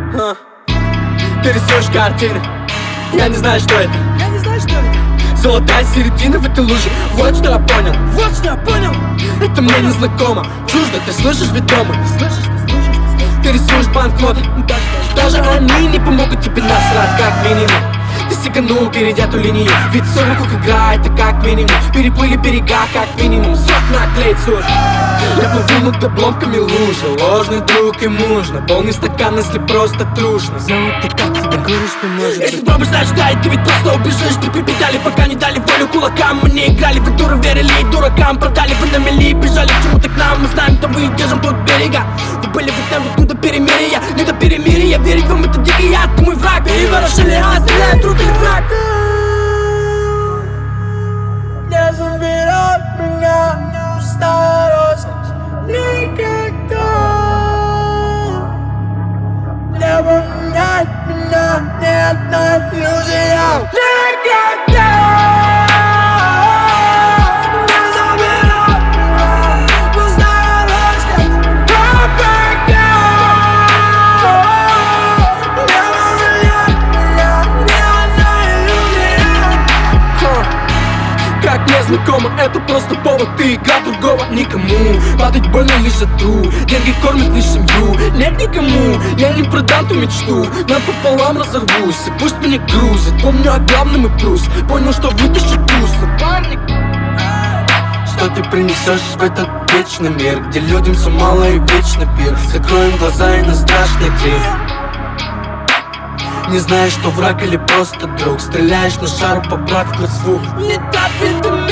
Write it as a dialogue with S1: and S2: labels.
S1: Ты рисуешь картины, я не знаю, что это. Золотая середина в этой луже. Вот что я понял. Это мне не знакомо. Чуждо, ты слышишь, ведомо. Ты рисуешь банкноты. Даже они не помогут тебе насрать, как минимум. Ты сиганул, перейдя ту линию. Ведь все вокруг играет, это как минимум. Переплыли берега, как минимум. Срок наклеить соль. Я плыву над обломками лужи. Ложный друг и мужно. Полный стакан, если просто трушно. Зовут ты как тебя? Говоришь, ты можешь. Если пробуешь ждать, ты ведь просто убежишь. Трупы педали, пока не дали волю кулакам. Мы не играли, вы дуры верили и дуракам. Продали, вы на мели, бежали к чему-то к нам. Мы знаем, что вы держим под берега. Вы были вы там, вот до перемирия. Не до перемирия, верить вам это дикий яд. Ты мой враг, переворошили ад. Стреляет друг или враг.
S2: Не заберет меня старость никогда. Не поменять меня ни одна иллюзия никогда. Не заберет меня старость никогда. Не поменять меня ни одна иллюзия.
S1: Как мне знакомо, это просто повод. Ты игра другого никому. Падать больно лишь отру. Деньги кормят лишь семью. Нет никому, я не продам ту мечту. Напополам разорвусь, и пусть меня грузит. Помню о главном и плюс. Понял, что вытащу туз. Напарник, что ты принесешь в этот вечный мир, где людям все мало и вечный пир. Закроем глаза и на страшный крик. Не знаешь, что враг или просто друг. Стреляешь на шару, поправь хоть звук.
S2: Не так ведь